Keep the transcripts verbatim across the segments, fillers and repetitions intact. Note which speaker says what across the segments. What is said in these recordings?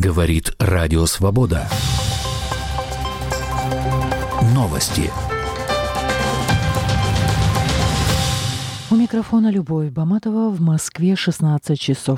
Speaker 1: Говорит Радио Свобода. Новости.
Speaker 2: У микрофона Любовь Баматова. В Москве шестнадцать часов.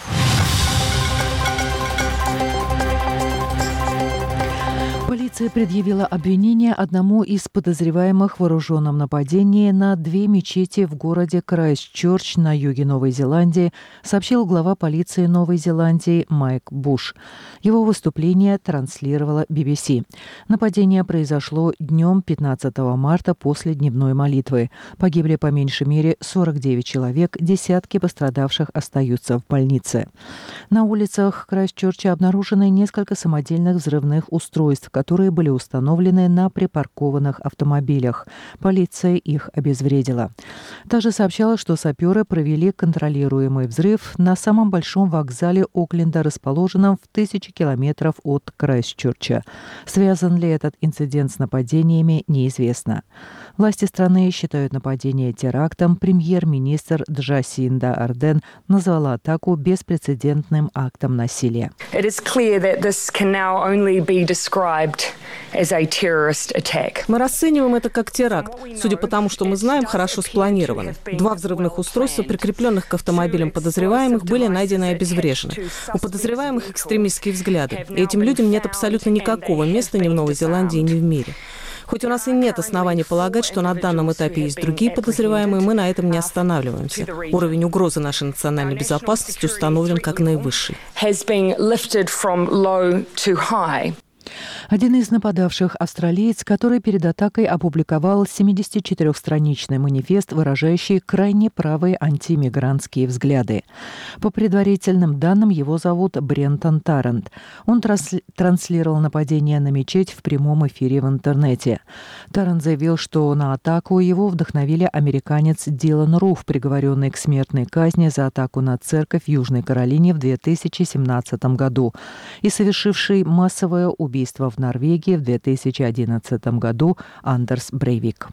Speaker 2: Полиция предъявила обвинение одному из подозреваемых в вооруженном нападении на две мечети в городе Крайстчерч на юге Новой Зеландии, сообщил глава полиции Новой Зеландии Майк Буш. Его выступление транслировала би би си. Нападение произошло днем пятнадцатого марта после дневной молитвы. Погибли по меньшей мере сорок девять человек, десятки пострадавших остаются в больнице. На улицах Крайстчерча обнаружены несколько самодельных взрывных устройств, которые были установлены на припаркованных автомобилях. Полиция их обезвредила. Также сообщала, что саперы провели контролируемый взрыв на самом большом вокзале Окленда, расположенном в тысячи километров от Крайстчерча. Связан ли этот инцидент с нападениями, неизвестно. Власти страны считают нападение терактом. Премьер-министр Джасинда Ардерн назвала атаку беспрецедентным актом насилия.
Speaker 3: Мы расцениваем это как теракт, судя по тому, что мы знаем, хорошо спланированы. Два взрывных устройства, прикрепленных к автомобилям подозреваемых, были найдены и обезврежены. У подозреваемых экстремистские взгляды. И этим людям нет абсолютно никакого места ни в Новой Зеландии, ни в мире. Хоть у нас и нет оснований полагать, что на данном этапе есть другие подозреваемые, мы на этом не останавливаемся. Уровень угрозы нашей национальной безопасности установлен как наивысший.
Speaker 2: Один из нападавших, австралиец, который перед атакой опубликовал семидесятичетырёхстраничный манифест, выражающий крайне правые антимигрантские взгляды. По предварительным данным, его зовут Брентон Таррант. Он транс- транслировал нападение на мечеть в прямом эфире в интернете. Таррант заявил, что на атаку его вдохновили американец Дилан Руф, приговоренный к смертной казни за атаку на церковь в Южной Каролине в две тысячи семнадцатом году и совершивший массовое убийство в Норвегии в две тысячи одиннадцатом году Андерс Брейвик.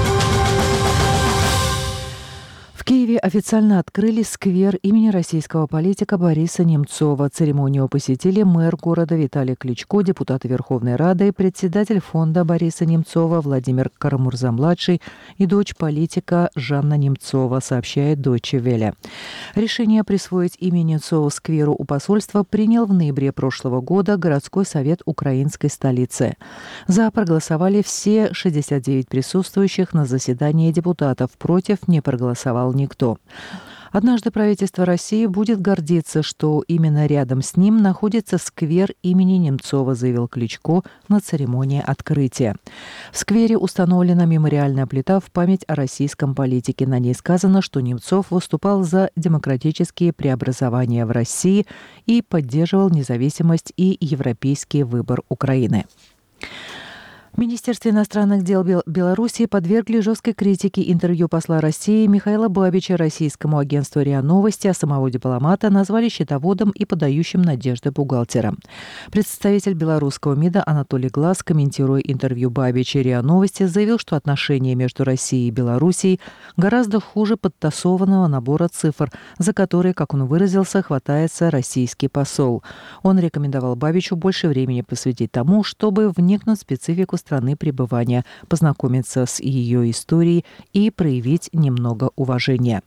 Speaker 2: В Киеве официально открыли сквер имени российского политика Бориса Немцова. Церемонию посетили мэр города Виталий Кличко, депутат Верховной Рады, председатель фонда Бориса Немцова Владимир Карамурза-младший и дочь политика Жанна Немцова, сообщает Deutsche Welle. Решение присвоить имя Немцова скверу у посольства принял в ноябре прошлого года городской совет украинской столицы. За проголосовали все шестьдесят девять присутствующих на заседании депутатов, против не проголосовал никто. Однажды правительство России будет гордиться, что именно рядом с ним находится сквер имени Немцова, заявил Кличко на церемонии открытия. В сквере установлена мемориальная плита в память о российском политике. На ней сказано, что Немцов выступал за демократические преобразования в России и поддерживал независимость и европейский выбор Украины. В Министерстве иностранных дел Беларуси подвергли жесткой критике интервью посла России Михаила Бабича российскому агентству РИА Новости, а самого дипломата назвали счетоводом и подающим надежды бухгалтером. Представитель белорусского МИДа Анатолий Глаз, комментируя интервью Бабича РИА Новости, заявил, что отношения между Россией и Белоруссией гораздо хуже подтасованного набора цифр, за которые, как он выразился, хватается российский посол. Он рекомендовал Бабичу больше времени посвятить тому, чтобы вникнуть в специфику страны пребывания, познакомиться с ее историей и проявить немного уважения.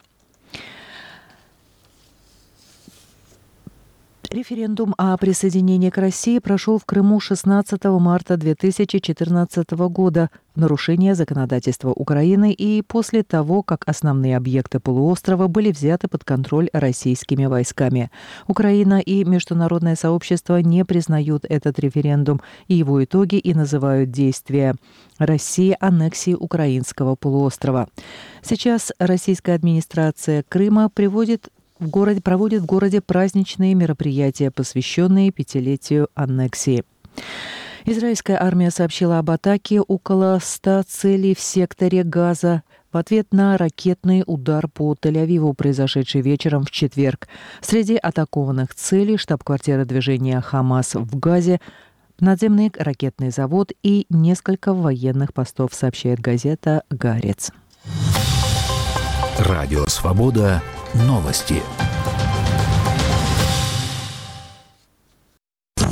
Speaker 2: Референдум о присоединении к России прошел в Крыму шестнадцатого марта две тысячи четырнадцатого года в нарушение законодательства Украины и после того, как основные объекты полуострова были взяты под контроль российскими войсками. Украина и международное сообщество не признают этот референдум и его итоги и называют действия России аннексией украинского полуострова. Сейчас российская администрация Крыма приводит В городе, проводит в городе праздничные мероприятия, посвященные пятилетию аннексии. Израильская армия сообщила об атаке около ста целей в секторе Газа в ответ на ракетный удар по Тель-Авиву, произошедший вечером в четверг. Среди атакованных целей штаб-квартира движения «Хамас» в Газе, надземный ракетный завод и несколько военных постов, сообщает газета «Гаарец».
Speaker 1: Радио «Свобода». Новости.